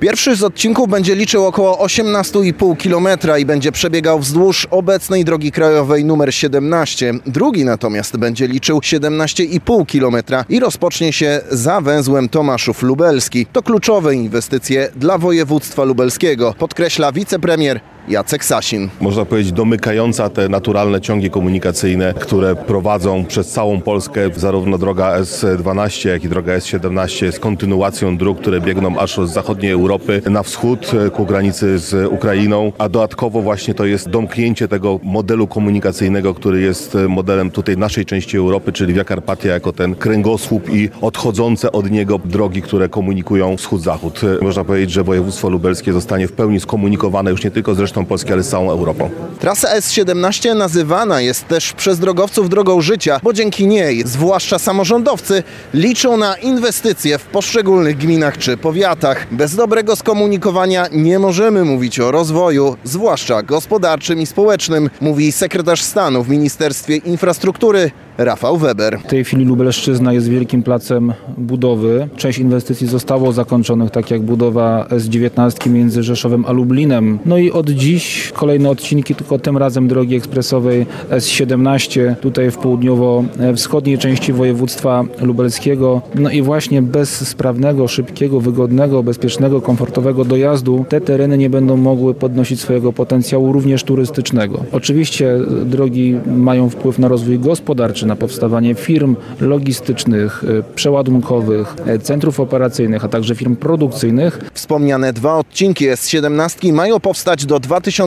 Pierwszy z odcinków będzie liczył około 18,5 km i będzie przebiegał wzdłuż obecnej drogi krajowej nr 17. Drugi natomiast będzie liczył 17,5 km i rozpocznie się za węzłem Tomaszów Lubelski. To kluczowe inwestycje dla województwa lubelskiego, podkreśla wicepremier Jacek Sasin. Można powiedzieć domykająca te naturalne ciągi komunikacyjne, które prowadzą przez całą Polskę. Zarówno droga S12, jak i droga S17 jest kontynuacją dróg, które biegną aż z zachodniej Europy na wschód ku granicy z Ukrainą, a dodatkowo właśnie to jest domknięcie tego modelu komunikacyjnego, który jest modelem tutaj naszej części Europy, czyli Via Carpatia jako ten kręgosłup i odchodzące od niego drogi, które komunikują wschód-zachód. Można powiedzieć, że województwo lubelskie zostanie w pełni skomunikowane już nie tylko z resztą Polski, ale z całą Europą. Trasa S17 nazywana jest też przez drogowców drogą życia, bo dzięki niej, zwłaszcza samorządowcy, liczą na inwestycje w poszczególnych gminach czy powiatach. Bez dobrego skomunikowania nie możemy mówić o rozwoju, zwłaszcza gospodarczym i społecznym, mówi sekretarz stanu w Ministerstwie Infrastruktury Rafał Weber. W tej chwili Lubelszczyzna jest wielkim placem budowy. Część inwestycji zostało zakończonych, tak jak budowa S19 między Rzeszowem a Lublinem. No i od dziś kolejne odcinki, tylko tym razem drogi ekspresowej S17 tutaj w południowo-wschodniej części województwa lubelskiego. No i właśnie bez sprawnego, szybkiego, wygodnego, bezpiecznego, komfortowego dojazdu te tereny nie będą mogły podnosić swojego potencjału również turystycznego. Oczywiście drogi mają wpływ na rozwój gospodarczy, na powstawanie firm logistycznych, przeładunkowych, centrów operacyjnych, a także firm produkcyjnych. Wspomniane dwa odcinki S17 mają powstać do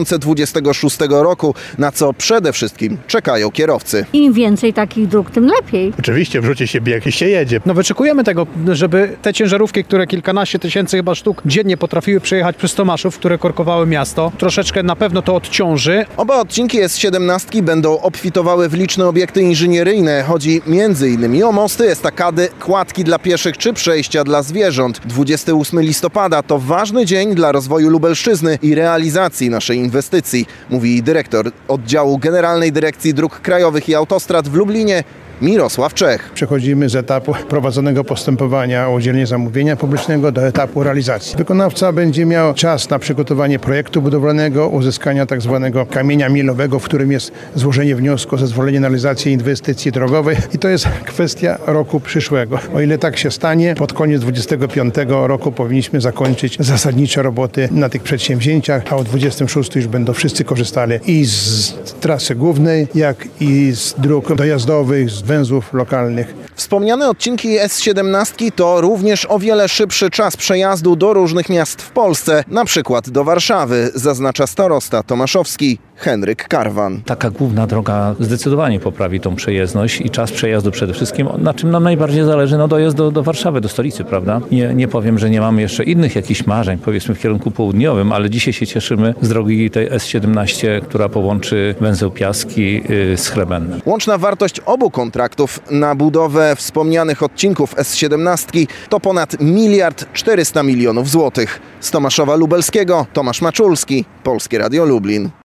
2026 roku, na co przede wszystkim czekają kierowcy. Im więcej takich dróg, tym lepiej. Oczywiście wrzuci się bieg i się jedzie. Wyczekujemy tego, żeby te ciężarówki, które kilkanaście tysięcy chyba sztuk dziennie potrafiły przejechać przez Tomaszów, które korkowały miasto, troszeczkę na pewno to odciąży. Oba odcinki S17 będą obfitowały w liczne obiekty inżynieryjne. Chodzi m.in. o mosty, estakady, kładki dla pieszych czy przejścia dla zwierząt. 28 listopada to ważny dzień dla rozwoju Lubelszczyzny i realizacji naszej inwestycji, mówi dyrektor oddziału Generalnej Dyrekcji Dróg Krajowych i Autostrad w Lublinie Mirosław Czech. Przechodzimy z etapu prowadzonego postępowania o udzielenie zamówienia publicznego do etapu realizacji. Wykonawca będzie miał czas na przygotowanie projektu budowlanego, uzyskania tak zwanego kamienia milowego, w którym jest złożenie wniosku o zezwolenie na realizację inwestycji drogowej i to jest kwestia roku przyszłego. O ile tak się stanie, pod koniec 2025 roku powinniśmy zakończyć zasadnicze roboty na tych przedsięwzięciach, a od 26 już będą wszyscy korzystali i z trasy głównej, jak i z dróg dojazdowych, z węzłów lokalnych. Wspomniane odcinki S17 to również o wiele szybszy czas przejazdu do różnych miast w Polsce, na przykład do Warszawy, zaznacza starosta tomaszowski Henryk Karwan. Taka główna droga zdecydowanie poprawi tą przejezdność i czas przejazdu przede wszystkim, na czym nam najbardziej zależy, dojazd do Warszawy, do stolicy, prawda? Nie powiem, że nie mamy jeszcze innych jakichś marzeń, powiedzmy w kierunku południowym, ale dzisiaj się cieszymy z drogi tej S17, która połączy węzeł Piaski z Chlebennem. Łączna wartość obu kontraktów na budowę wspomnianych odcinków S17 to ponad 1,4 mld złotych. Z Tomaszowa Lubelskiego Tomasz Maczulski, Polskie Radio Lublin.